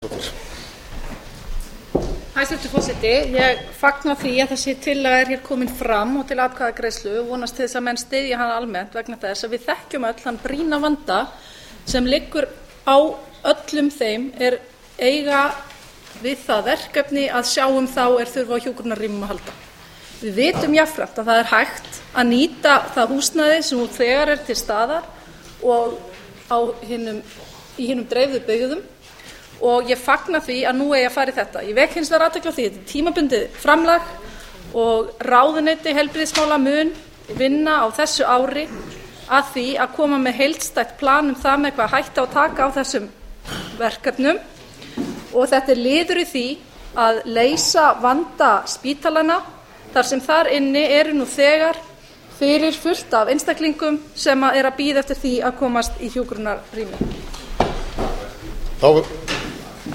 Hæstvirtur forseti, ég fagna því að þessi tillaga hér komin fram og til atkvæðagreiðslu og vonast til þess að menn styðji hana almennt vegna þess að við þekkjum öll þann brýna vanda sem liggur á öllum þeim eiga við það verkefni að sjá þá þurfa á hjúkrunarrýmum að halda. Við vitum jafnframt að það hægt að nýta það húsnæði sem nú þegar til staðar og í hinum dreifðu byggðum og ég fagna því að nú eigi að fara í þetta. Ég vek hins vegar athygli á því að þetta er tímabundið framlag og ráðuneyti heilbrigðismála mun vinna á þessu ári að því að koma með heildstætt plan það með hvað hægt á að taka á þessum verkefnum og þetta er liður í því að leysa vanda spítalanna þar sem þar inni nú þegar fyrir fullt af einstaklingum sem að bíða eftir því að komast í hjúkrunarrými.